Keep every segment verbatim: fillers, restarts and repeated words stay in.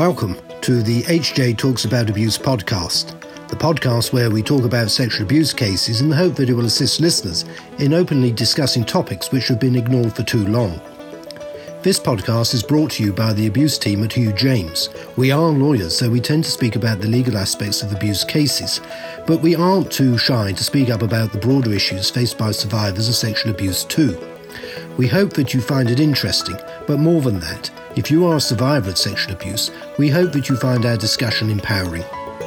Welcome to the H J Talks About Abuse podcast, the podcast where we talk about sexual abuse cases in the hope that it will assist listeners in openly discussing topics which have been ignored for too long. This podcast is brought to you by the abuse team at Hugh James. We are lawyers, so we tend to speak about the legal aspects of abuse cases, but we aren't too shy to speak up about the broader issues faced by survivors of sexual abuse too. We hope that you find it interesting, but more than that, if you are a survivor of sexual abuse, we hope that you find our discussion empowering.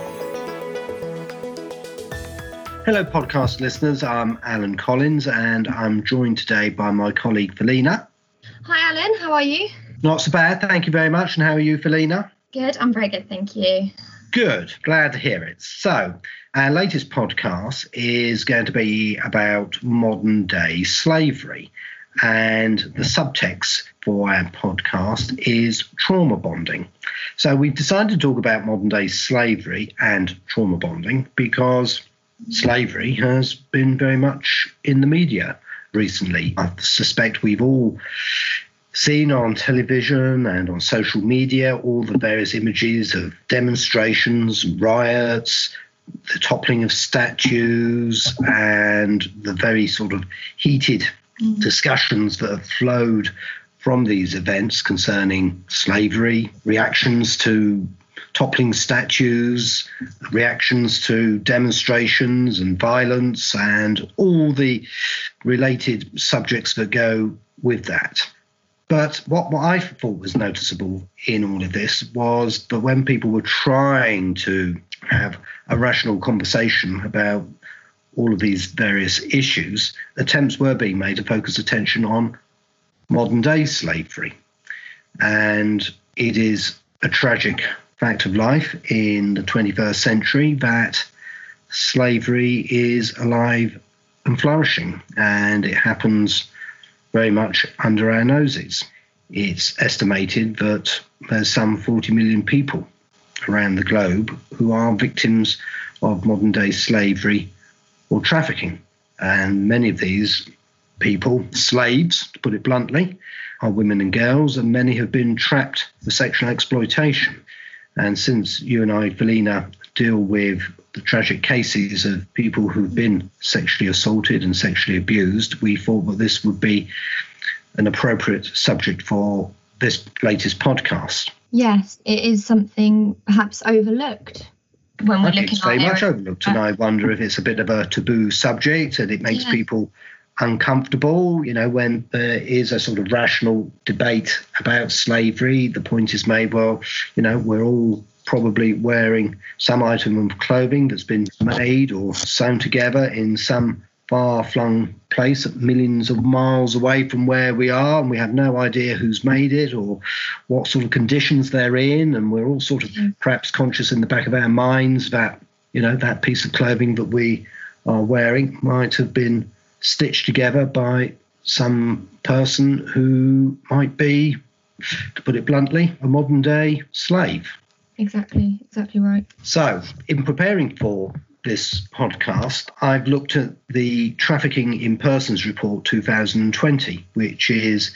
Hello podcast listeners, I'm Alan Collins and I'm joined today by my colleague Felina. Hi Alan, how are you? Not so bad, thank you very much. And how are you, Felina? Good, I'm very good, thank you. Good, glad to hear it. So, our latest podcast is going to be about modern day slavery. And the subtext for our podcast is trauma bonding. So we've decided to talk about modern day slavery and trauma bonding because slavery has been very much in the media recently. I suspect we've all seen on television and on social media all the various images of demonstrations, riots, the toppling of statues, and the very sort of heated discussions that have flowed from these events concerning slavery, reactions to toppling statues, reactions to demonstrations and violence, and all the related subjects that go with that. But what, what I thought was noticeable in all of this was that when people were trying to have a rational conversation about all of these various issues, attempts were being made to focus attention on modern day slavery. And it is a tragic fact of life in the twenty-first century that slavery is alive and flourishing, and it happens very much under our noses. It's estimated that there's some forty million people around the globe who are victims of modern day slavery or trafficking. And many of these people, slaves, to put it bluntly, are women and girls, and many have been trapped for sexual exploitation. And since you and I, Felina, deal with the tragic cases of people who've been sexually assaulted and sexually abused, we thought that this would be an appropriate subject for this latest podcast. Yes, it is something perhaps overlooked when we're I think looking it's very at much it. overlooked, and I wonder if it's a bit of a taboo subject and it makes Yeah. people uncomfortable. You know, when there is a sort of rational debate about slavery, the point is made, well, you know, we're all probably wearing some item of clothing that's been made or sewn together in some far-flung place millions of miles away from where we are, and we have no idea who's made it or what sort of conditions they're in, and we're all sort of perhaps conscious in the back of our minds that, you know, that piece of clothing that we are wearing might have been stitched together by some person who might be, to put it bluntly, a modern day slave. Exactly, exactly right. So, in preparing for this podcast, I've looked at the Trafficking in Persons Report two thousand twenty, which is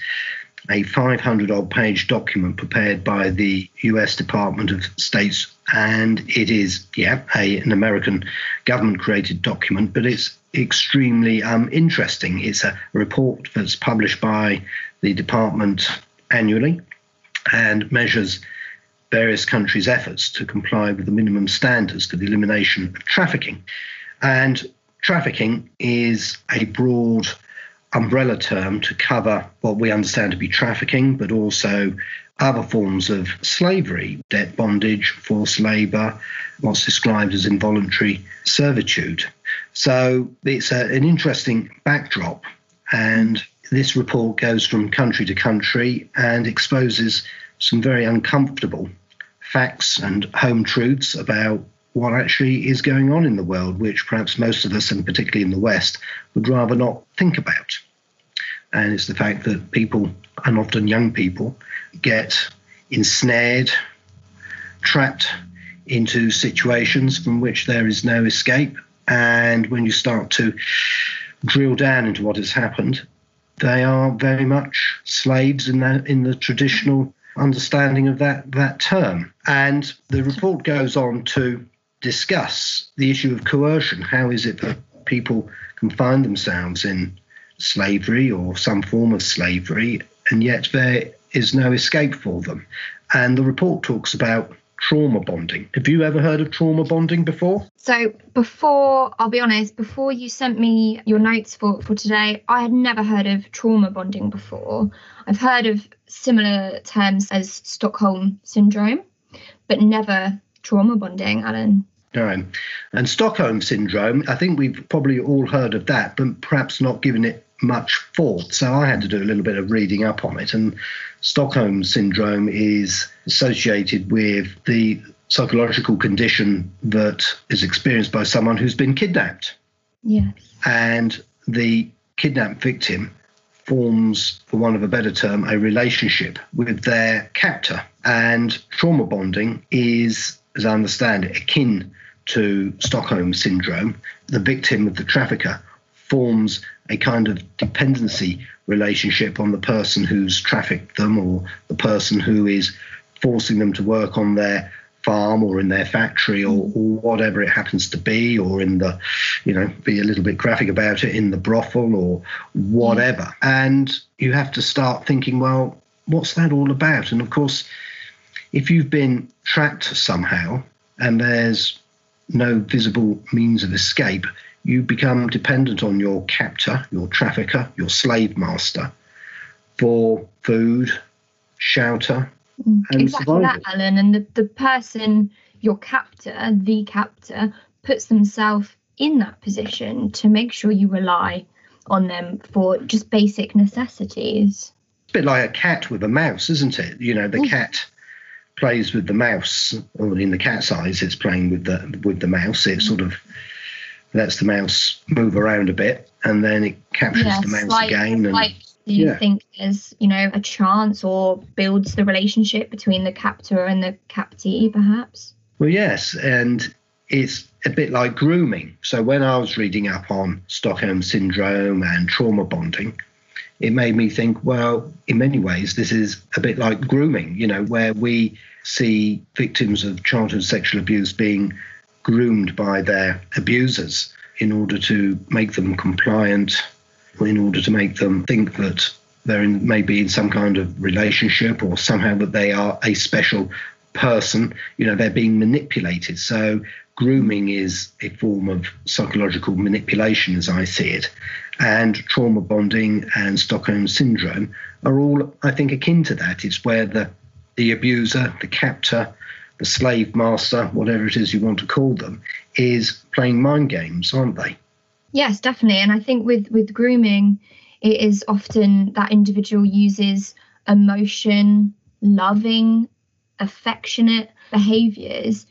a five hundred odd page document prepared by the U S Department of State. And it is, yeah, a, an American government-created document, but it's extremely um, interesting. It's a report that's published by the department annually and measures various countries' efforts to comply with the minimum standards for the elimination of trafficking. And trafficking is a broad umbrella term to cover what we understand to be trafficking, but also other forms of slavery, debt bondage, forced labour, what's described as involuntary servitude. So it's a, an interesting backdrop, and this report goes from country to country and exposes some very uncomfortable facts and home truths about what actually is going on in the world, which perhaps most of us, and particularly in the West, would rather not think about. And it's the fact that people, and often young people, get ensnared, trapped into situations from which there is no escape. And when you start to drill down into what has happened, they are very much slaves in the, in the traditional understanding of that, that term. And the report goes on to discuss the issue of coercion. How is it that people can find themselves in slavery or some form of slavery, and yet there is no escape for them? And the report talks about trauma bonding. Have you ever heard of trauma bonding before? So before, I'll be honest, before you sent me your notes for, for today, I had never heard of trauma bonding before. I've heard of similar terms as Stockholm syndrome, but never trauma bonding, Alan. No. And Stockholm syndrome, I think we've probably all heard of that, but perhaps not given it much thought. So I had to do a little bit of reading up on it. And Stockholm syndrome is associated with the psychological condition that is experienced by someone who's been kidnapped. Yes. And the kidnapped victim forms, for want of a better term, a relationship with their captor. And trauma bonding is, as I understand it, akin to Stockholm syndrome. The victim of the trafficker forms a kind of dependency relationship on the person who's trafficked them, or the person who is forcing them to work on their farm or in their factory, or, or whatever it happens to be, or in the, you know, be a little bit graphic about it, in the brothel or whatever. And you have to start thinking, well, what's that all about? And of course, if you've been trapped somehow and there's no visible means of escape, you become dependent on your captor, your trafficker, your slave master for food, shelter, and exactly survival. That, Alan. And the, the person, your captor, the captor, puts themselves in that position to make sure you rely on them for just basic necessities. It's a bit like a cat with a mouse, isn't it? You know, the mm. cat plays with the mouse, or in the cat's eyes, it's playing with the with the mouse. It sort of lets the mouse move around a bit, and then it captures yes, the mouse like, again. And like do you yeah. think there's, you know, a chance, or builds the relationship between the captor and the captee, perhaps? Well, yes, and it's a bit like grooming. So when I was reading up on Stockholm syndrome and trauma bonding, it made me think, well, in many ways, this is a bit like grooming, you know, where we see victims of childhood sexual abuse being groomed by their abusers in order to make them compliant, or in order to make them think that they're in, maybe in some kind of relationship, or somehow that they are a special person. You know, they're being manipulated. So grooming is a form of psychological manipulation, as I see it. And trauma bonding and Stockholm syndrome are all, I think, akin to that. It's where the, the abuser, the captor, the slave master, whatever it is you want to call them, is playing mind games, aren't they? Yes, definitely. And I think with, with grooming, it is often that individual uses emotion, loving, affectionate behaviours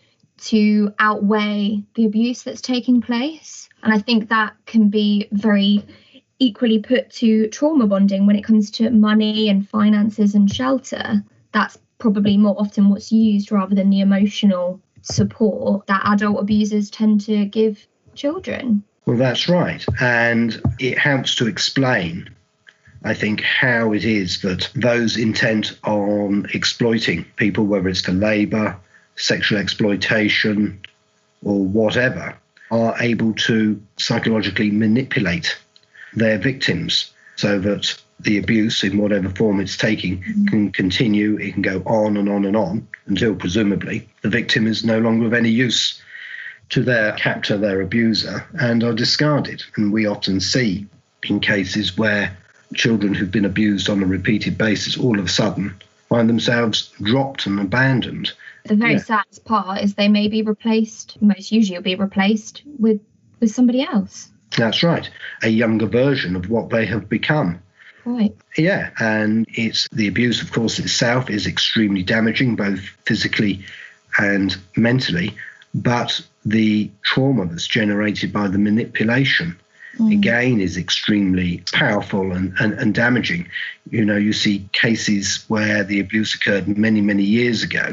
to outweigh the abuse that's taking place. And I think that can be very equally put to trauma bonding when it comes to money and finances and shelter. That's probably more often what's used, rather than the emotional support that adult abusers tend to give children. Well, that's right. And it helps to explain, I think, how it is that those intent on exploiting people, whether it's for labour, sexual exploitation, or whatever, are able to psychologically manipulate their victims so that the abuse, in whatever form it's taking, can continue. It can go on and on and on until presumably the victim is no longer of any use to their captor, their abuser, and are discarded. And we often see in cases where children who've been abused on a repeated basis all of a sudden find themselves dropped and abandoned. The very yeah. saddest part is they may be replaced, most usually will be replaced with, with somebody else. That's right. A younger version of what they have become. Right. Yeah, and it's the abuse, of course, itself is extremely damaging, both physically and mentally, but the trauma that's generated by the manipulation, mm. again, is extremely powerful and, and, and damaging. You know, you see cases where the abuse occurred many, many years ago,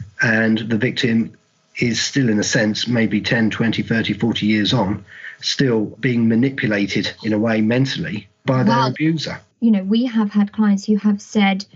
and the victim is still, in a sense, maybe ten, twenty, thirty, forty years on, still being manipulated in a way mentally by their well, abuser. You know, we have had clients who have said,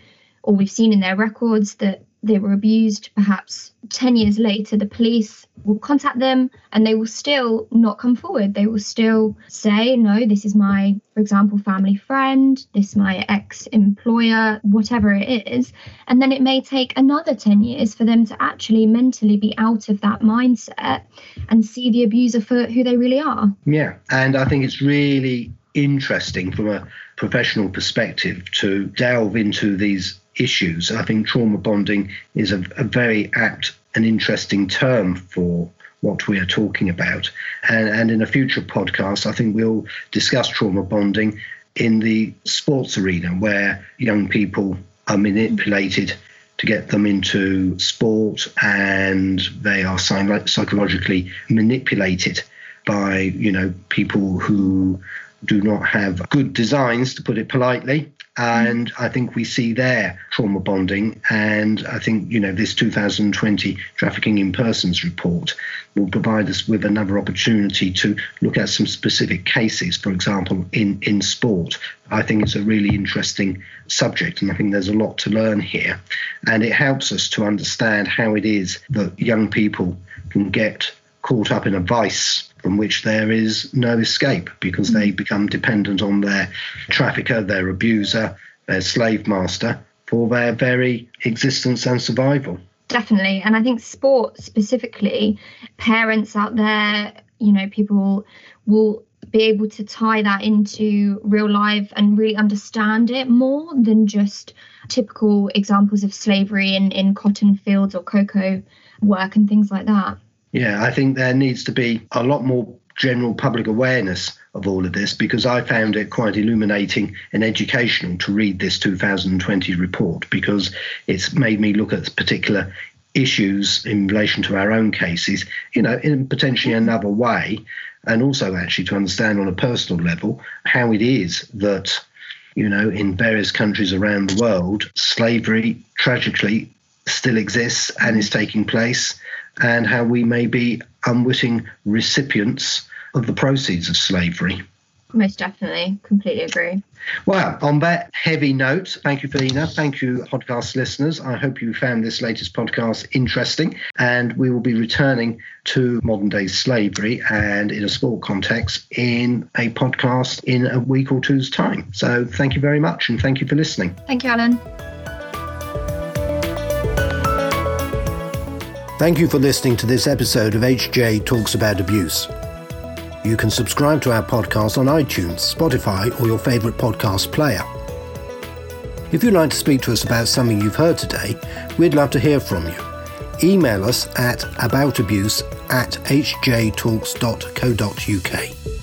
or we've seen in their records that they were abused. Perhaps ten years later, the police will contact them and they will still not come forward. They will still say, no, this is my, for example, family friend, this is my ex-employer, whatever it is. And then it may take another ten years for them to actually mentally be out of that mindset and see the abuser for who they really are. Yeah, and I think it's really interesting from a professional perspective to delve into these issues. I think trauma bonding is a, a very apt and interesting term for what we are talking about. And, and in a future podcast, I think we'll discuss trauma bonding in the sports arena, where young people are manipulated to get them into sport, and they are psychologically manipulated by, you know, people who do not have good designs, to put it politely. And I think we see there trauma bonding. And I think, you know, this two thousand twenty Trafficking in Persons report will provide us with another opportunity to look at some specific cases, for example, in, in sport. I think it's a really interesting subject, and I think there's a lot to learn here. And it helps us to understand how it is that young people can get caught up in a vice from which there is no escape, because they become dependent on their trafficker, their abuser, their slave master for their very existence and survival. Definitely. And I think sport specifically, parents out there, you know, people will be able to tie that into real life and really understand it more than just typical examples of slavery in, in cotton fields or cocoa work and things like that. Yeah, I think there needs to be a lot more general public awareness of all of this, because I found it quite illuminating and educational to read this two thousand twenty report, because it's made me look at particular issues in relation to our own cases, you know, in potentially another way, and also actually to understand on a personal level how it is that, you know, in various countries around the world, slavery tragically still exists and is taking place, and how we may be unwitting recipients of the proceeds of slavery. Most definitely. Completely agree. Well, on that heavy note, thank you, Felina. Thank you, podcast listeners. I hope you found this latest podcast interesting, and we will be returning to modern day slavery and in a sport context in a podcast in a week or two's time. So thank you very much, and thank you for listening. Thank you, Alan. Thank you for listening to this episode of H J Talks About Abuse. You can subscribe to our podcast on iTunes, Spotify, or your favourite podcast player. If you'd like to speak to us about something you've heard today, we'd love to hear from you. Email us at aboutabuse at h j talks dot co dot u k.